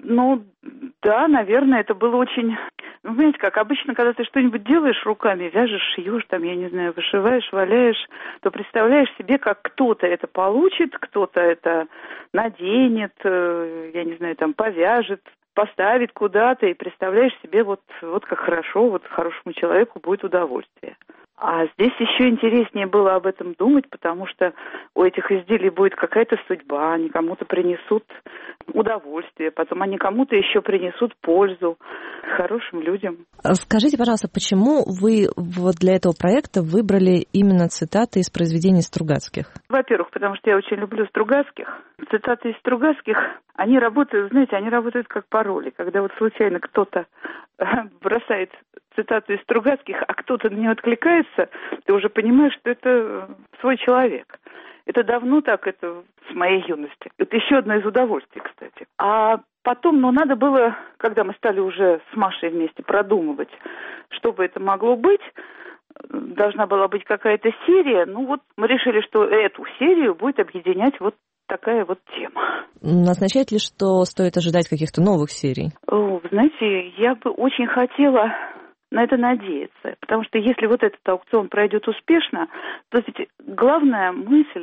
J: да, наверное, это было очень... Ну, знаете, как обычно, когда ты что-нибудь делаешь руками, вяжешь, шьешь, там, я не знаю, вышиваешь, валяешь, то представляешь себе, как кто-то это получит, кто-то это наденет, я не знаю, там, повяжет, поставит куда-то, и представляешь себе, вот как хорошо, вот хорошему человеку будет удовольствие. А здесь еще интереснее было об этом думать, потому что у этих изделий будет какая-то судьба, они кому-то принесут удовольствие, потом они кому-то еще принесут пользу, хорошим людям.
I: Скажите, пожалуйста, почему вы вот для этого проекта выбрали именно цитаты из произведений Стругацких?
J: Во-первых, потому что я очень люблю Стругацких. Цитаты из Стругацких, они работают, знаете, они работают как пароли, когда вот случайно кто-то бросает цитату из Стругацких, а кто-то на нее откликается, ты уже понимаешь, что это свой человек. Это давно так, это с моей юности. Это еще одно из удовольствий, кстати. А потом, надо было, когда мы стали уже с Машей вместе продумывать, что бы это могло быть, должна была быть какая-то серия. Мы решили, что эту серию будет объединять вот такая вот тема.
I: Означает ли, что стоит ожидать каких-то новых серий?
J: Знаете, я бы очень хотела на это надеяться, потому что если вот этот аукцион пройдет успешно, то ведь главная мысль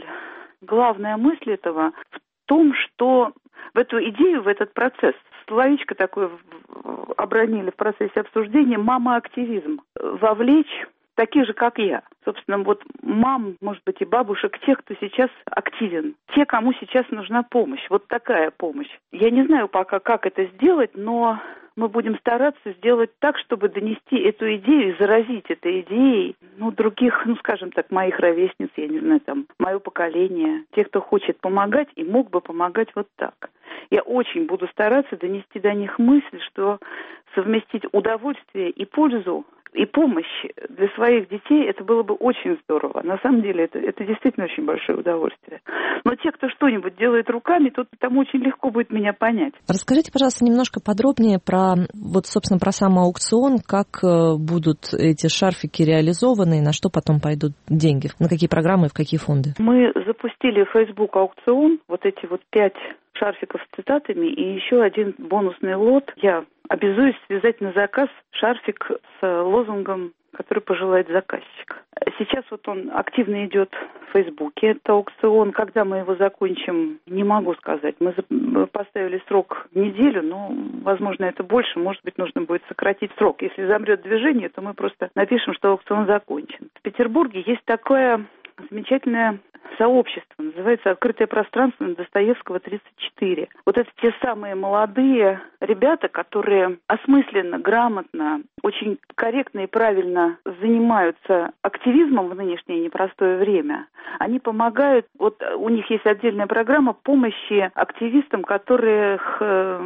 J: этого в том, что в эту идею, в этот процесс, словечко такое обронили в процессе обсуждения, мама-активизм, вовлечь таких же, как я. Собственно, вот мам, может быть, и бабушек, тех, кто сейчас активен, те, кому сейчас нужна помощь. Вот такая помощь. Я не знаю пока, как это сделать, но мы будем стараться сделать так, чтобы донести эту идею и заразить этой идеей, других, скажем так, моих ровесниц, я не знаю, там, мое поколение, тех, кто хочет помогать и мог бы помогать вот так. Я очень буду стараться донести до них мысль, что совместить удовольствие и пользу, и помощь для своих детей, это было бы очень здорово. На самом деле, это действительно очень большое удовольствие. Но те, кто что-нибудь делает руками, то там очень легко будет меня понять.
I: Расскажите, пожалуйста, немножко подробнее про сам аукцион, как будут эти шарфики реализованы и на что потом пойдут деньги, на какие программы и в какие фонды.
J: Мы запустили в Facebook аукцион, эти 5 шарфиков с цитатами и еще один бонусный лот. Я обязуюсь связать на заказ шарфик с лозунгом, который пожелает заказчик. Сейчас он активно идет в Фейсбуке, это аукцион. Когда мы его закончим, не могу сказать. Мы поставили срок неделю, но, возможно, это больше. Может быть, нужно будет сократить срок. Если замрет движение, то мы просто напишем, что аукцион закончен. В Петербурге есть такое замечательное сообщество, называется «Открытое пространство» на Достоевского, 34. Это те самые молодые ребята, которые осмысленно, грамотно, очень корректно и правильно занимаются активизмом в нынешнее непростое время. Они помогают, у них есть отдельная программа помощи активистам, которых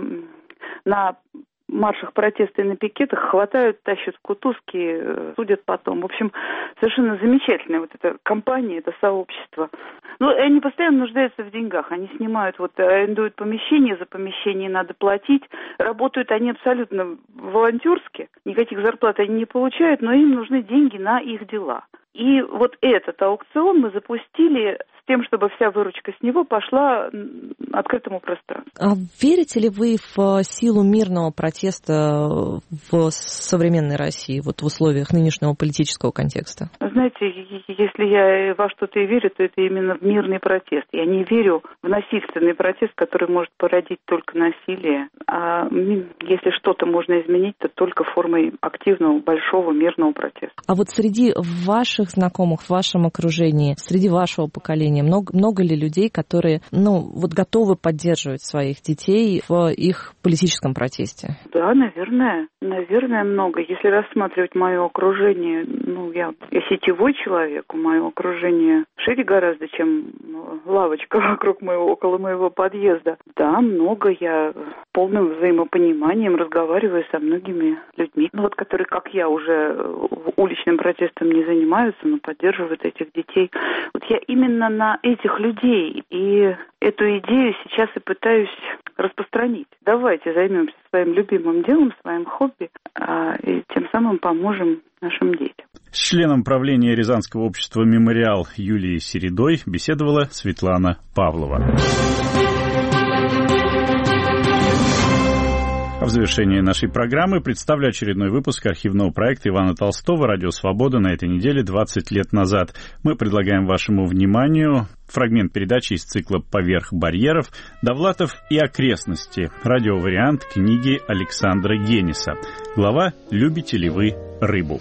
J: на маршах протеста и на пикетах хватают, тащат в кутузки, судят потом. В общем, совершенно замечательная эта компания, это сообщество. Они постоянно нуждаются в деньгах. Они снимают, арендуют помещение, за помещение надо платить. Работают они абсолютно волонтерски. Никаких зарплат они не получают, но им нужны деньги на их дела. И этот аукцион мы запустили с тем, чтобы вся выручка с него пошла открытому пространству.
I: А верите ли вы в силу мирного протеста в современной России, в условиях нынешнего политического контекста?
J: Знаете, если я во что-то и верю, то это именно в мирный протест. Я не верю в насильственный протест, который может породить только насилие. А если что-то можно изменить, то только формой активного, большого, мирного протеста.
I: А среди ваших знакомых, в вашем окружении, среди вашего поколения отношения? Много ли людей, которые, готовы поддерживать своих детей в их политическом протесте?
J: Да, наверное, много. Если рассматривать мое окружение, я сетевой человек, мое окружение шире гораздо, чем лавочка около моего подъезда. Да, много. Я полным взаимопониманием разговариваю со многими людьми, которые, как я, уже уличным протестом не занимаются, но поддерживают этих детей. Я именно на этих людей и эту идею сейчас и пытаюсь распространить. Давайте займемся своим любимым делом, своим хобби, и тем самым поможем нашим детям.
A: С членом правления Рязанского общества «Мемориал» Юлией Середой беседовала Светлана Павлова. А в завершении нашей программы представлю очередной выпуск архивного проекта Ивана Толстого «Радио Свобода» на этой неделе 20 лет назад. Мы предлагаем вашему вниманию фрагмент передачи из цикла «Поверх барьеров. Довлатов и окрестности». Радиовариант книги Александра Гениса. Глава «Любите ли вы рыбу?».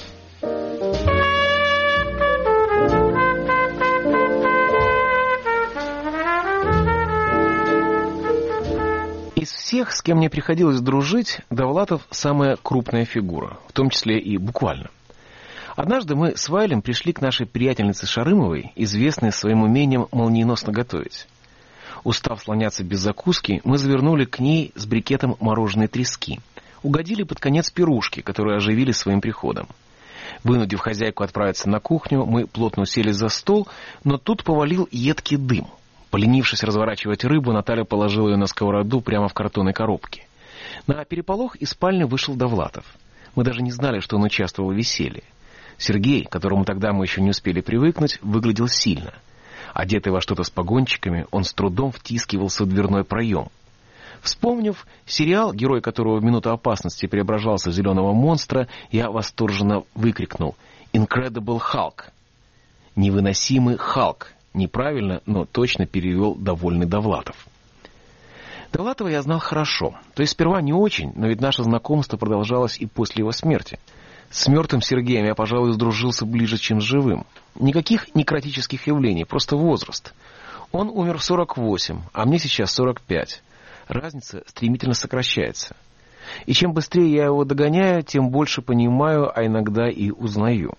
K: Из всех, с кем мне приходилось дружить, Довлатов самая крупная фигура, в том числе и буквально. Однажды мы с Вайлем пришли к нашей приятельнице Шарымовой, известной своим умением молниеносно готовить. Устав слоняться без закуски, мы завернули к ней с брикетом мороженой трески. Угодили под конец пирушки, которые оживили своим приходом. Вынудив хозяйку отправиться на кухню, мы плотно уселись за стол, но тут повалил едкий дым. Поленившись разворачивать рыбу, Наталья положила ее на сковороду прямо в картонной коробке. На переполох из спальни вышел Довлатов. Мы даже не знали, что он участвовал в веселье. Сергей, к которому тогда мы еще не успели привыкнуть, выглядел сильно. Одетый во что-то с погончиками, он с трудом втискивался в дверной проем. Вспомнив сериал, герой которого в минуту опасности преображался в зеленого монстра, я восторженно выкрикнул «Incredible Hulk!» «Невыносимый Халк!» Неправильно, но точно перевел довольный Довлатов. Довлатова я знал хорошо. То есть сперва не очень, но ведь наше знакомство продолжалось и после его смерти. С мертвым Сергеем я, пожалуй, сдружился ближе, чем с живым. Никаких некротических явлений, просто возраст. Он умер в 48, а мне сейчас 45. Разница стремительно сокращается. И чем быстрее я его догоняю, тем больше понимаю, а иногда и узнаю.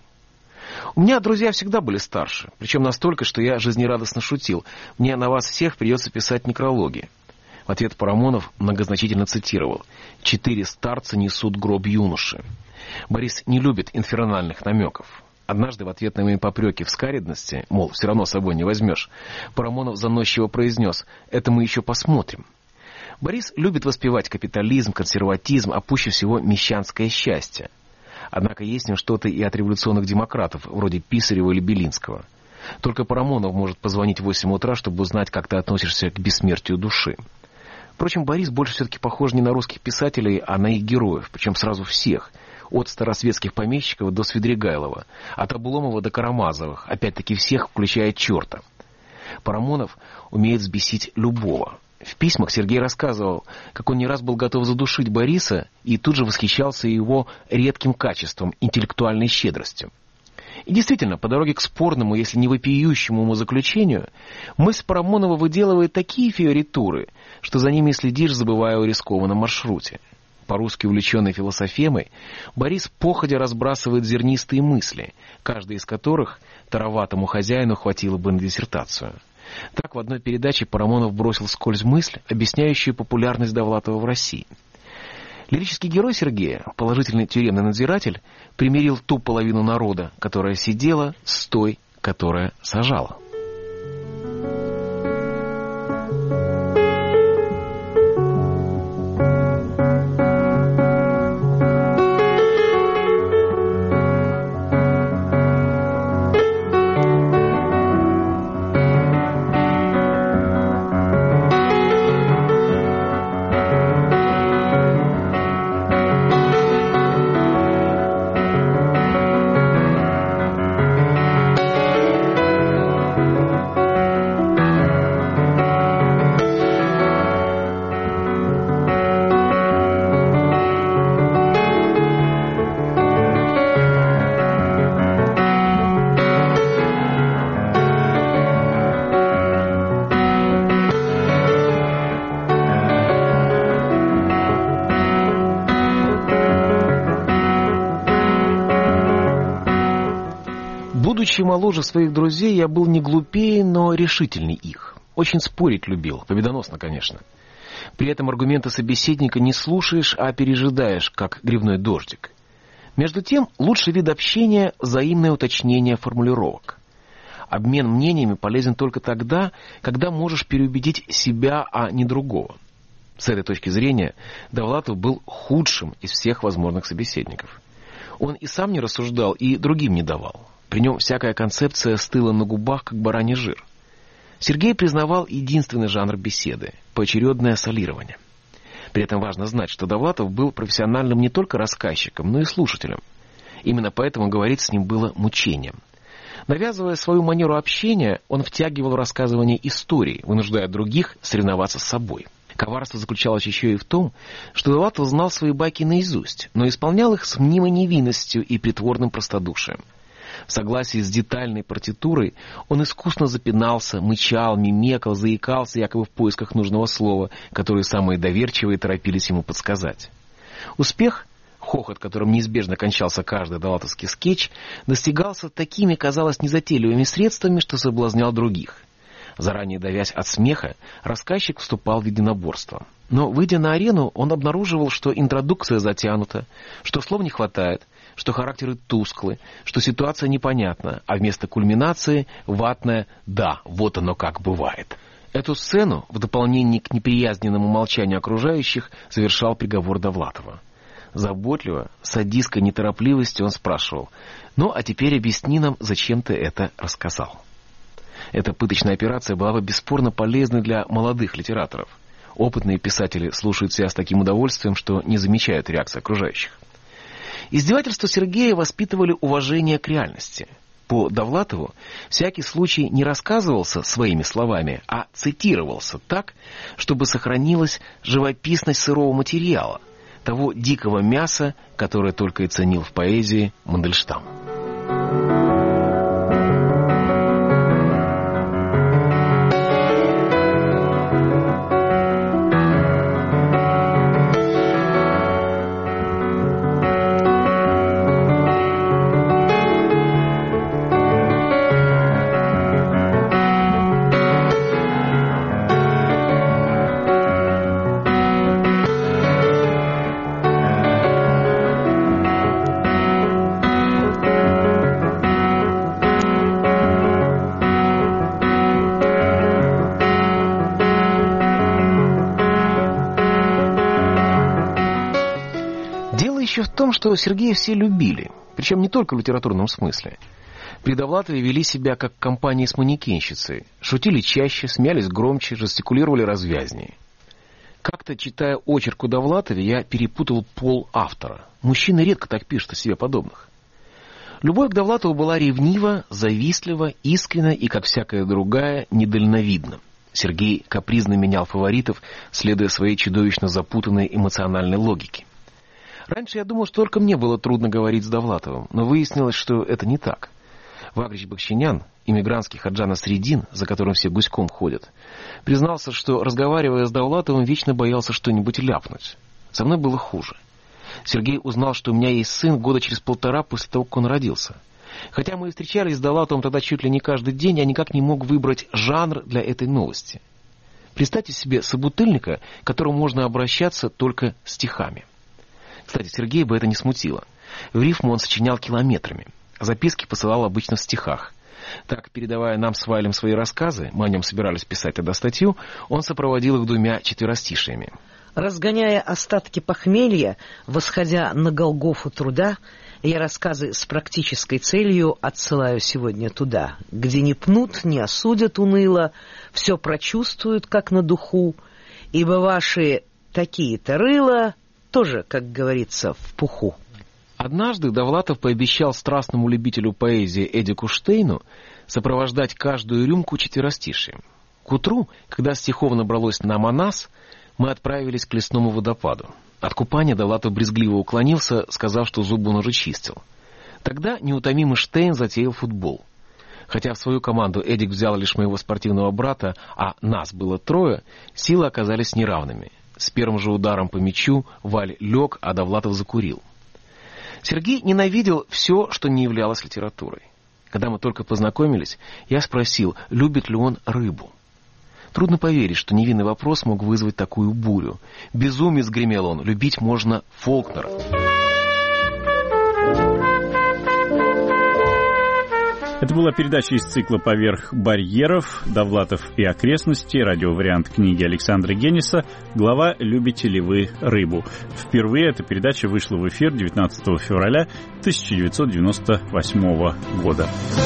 K: У меня друзья всегда были старше, причем настолько, что я жизнерадостно шутил. Мне на вас всех придется писать некрологи. В ответ Парамонов многозначительно цитировал: «4 старца несут гроб юноши». Борис не любит инфернальных намеков. Однажды в ответ на мои попреки в скаредности, мол, все равно с собой не возьмешь, Парамонов заносчиво произнес: «Это мы еще посмотрим». Борис любит воспевать капитализм, консерватизм, а пуще всего мещанское счастье. Однако есть в нем что-то и от революционных демократов, вроде Писарева или Белинского. Только Парамонов может позвонить в 8 утра, чтобы узнать, как ты относишься к бессмертию души. Впрочем, Борис больше все-таки похож не на русских писателей, а на их героев, причем сразу всех. От старосветских помещиков до Свидригайлова, от Обломова до Карамазовых, опять-таки всех, включая черта. Парамонов умеет взбесить любого. В письмах Сергей рассказывал, как он не раз был готов задушить Бориса и тут же восхищался его редким качеством, интеллектуальной щедростью. И действительно, по дороге к спорному, если не вопиющему умозаключению, мысль Парамонова выделывает такие фиоритуры, что за ними следишь, забывая о рискованном маршруте. По-русски увлеченный философемой, Борис походя разбрасывает зернистые мысли, каждая из которых тароватому хозяину хватило бы на диссертацию. Так в одной передаче Парамонов бросил вскользь мысль, объясняющую популярность Довлатова в России. Лирический герой Сергея, положительный тюремный надзиратель, примирил ту половину народа, которая сидела, с той, которая сажала. Будучи моложе своих друзей, я был не глупее, но решительней их. Очень спорить любил, победоносно, конечно. При этом аргументы собеседника не слушаешь, а пережидаешь, как грибной дождик. Между тем, лучший вид общения – взаимное уточнение формулировок. Обмен мнениями полезен только тогда, когда можешь переубедить себя, а не другого. С этой точки зрения Довлатов был худшим из всех возможных собеседников. Он и сам не рассуждал, и другим не давал. При нем всякая концепция стыла на губах, как бараний жир. Сергей признавал единственный жанр беседы – поочередное солирование. При этом важно знать, что Довлатов был профессиональным не только рассказчиком, но и слушателем. Именно поэтому говорить с ним было мучением. Навязывая свою манеру общения, он втягивал в рассказывание историй, вынуждая других соревноваться с собой. Коварство заключалось еще и в том, что Довлатов знал свои байки наизусть, но исполнял их с мнимой невинностью и притворным простодушием. В согласии с детальной партитурой он искусно запинался, мычал, мимекал, заикался якобы в поисках нужного слова, которое самые доверчивые торопились ему подсказать. Успех, хохот, которым неизбежно кончался каждый довлатовский скетч, достигался такими, казалось, незатейливыми средствами, что соблазнял других. Заранее давясь от смеха, рассказчик вступал в единоборство. Но, выйдя на арену, он обнаруживал, что интродукция затянута, что слов не хватает, что характеры тусклы, что ситуация непонятна, а вместо кульминации ватное «да, вот оно как бывает». Эту сцену, в дополнение к неприязненному молчанию окружающих, завершал приговор Довлатова. Заботливо, с садистской неторопливостью он спрашивал: «Ну, а теперь объясни нам, зачем ты это рассказал?» Эта пыточная операция была бы бесспорно полезной для молодых литераторов. Опытные писатели слушают себя с таким удовольствием, что не замечают реакции окружающих. Издевательства Сергея воспитывали уважение к реальности. По Довлатову всякий случай не рассказывался своими словами, а цитировался так, чтобы сохранилась живописность сырого материала, того дикого мяса, которое только и ценил в поэзии Мандельштам. Еще в том, что Сергея все любили, причем не только в литературном смысле. При Довлатове вели себя как компания с манекенщицей, шутили чаще, смеялись громче, жестикулировали развязнее. Как-то, читая очерк о Довлатове, я перепутал пол автора. Мужчины редко так пишут о себе подобных. Любовь к Довлатову была ревнива, завистлива, искренна и, как всякая другая, недальновидна. Сергей капризно менял фаворитов, следуя своей чудовищно запутанной эмоциональной логике. Раньше я думал, что только мне было трудно говорить с Довлатовым, но выяснилось, что это не так. Вагрич Бахчинян, иммигрантский Хаджа Насреддин, за которым все гуськом ходят, признался, что, разговаривая с Довлатовым, вечно боялся что-нибудь ляпнуть. Со мной было хуже. Сергей узнал, что у меня есть сын года через 1,5 после того, как он родился. Хотя мы и встречались с Довлатовым тогда чуть ли не каждый день, я никак не мог выбрать жанр для этой новости. Представьте себе собутыльника, к которому можно обращаться только стихами. Кстати, Сергея бы это не смутило. В рифму он сочинял километрами. Записки посылал обычно в стихах. Так, передавая нам с Вайлем свои рассказы, мы о нем собирались писать тогда статью, он сопроводил их 2 четверостишиями.
L: Разгоняя остатки похмелья, восходя на Голгофу труда, я рассказы с практической целью отсылаю сегодня туда, где не пнут, не осудят уныло, все прочувствуют, как на духу, ибо ваши такие-то рыла тоже, как говорится, в пуху.
K: Однажды Довлатов пообещал страстному любителю поэзии Эдику Штейну сопровождать каждую рюмку четверостишием. К утру, когда стихов набралось нам о нас, мы отправились к лесному водопаду. От купания Довлатов брезгливо уклонился, сказав, что зубы он уже чистил. Тогда неутомимый Штейн затеял футбол. Хотя в свою команду Эдик взял лишь моего спортивного брата, а нас было 3, силы оказались неравными. С первым же ударом по мячу Валь лег, а Довлатов закурил. Сергей ненавидел все, что не являлось литературой. Когда мы только познакомились, я спросил, любит ли он рыбу. Трудно поверить, что невинный вопрос мог вызвать такую бурю. «Безумец», — гремел он, — «любить можно Фолкнера».
A: Это была передача из цикла «Поверх барьеров», Довлатов и окрестности, радиовариант книги Александра Генниса, глава «Любите ли вы рыбу?». Впервые эта передача вышла в эфир 19 февраля 1998 года.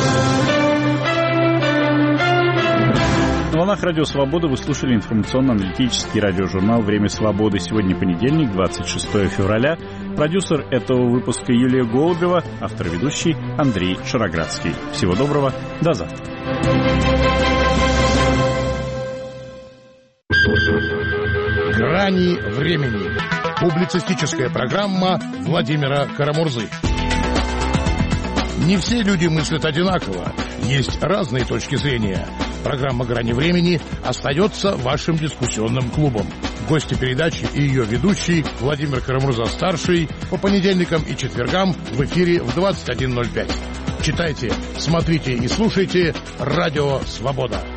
A: На волнах Радио Свобода вы слушали информационно-аналитический радиожурнал «Время свободы». Сегодня понедельник, 26 февраля. Продюсер этого выпуска Юлия Голубева, автор-ведущий Андрей Шароградский. Всего доброго, до завтра.
M: «Грани времени». Публицистическая программа Владимира Карамурзы. Не все люди мыслят одинаково. Есть разные точки зрения. Программа «Грани времени» остается вашим дискуссионным клубом. Гости передачи и ее ведущий Владимир Карамурза-старший по понедельникам и четвергам в эфире в 21:05. Читайте, смотрите и слушайте «Радио Свобода».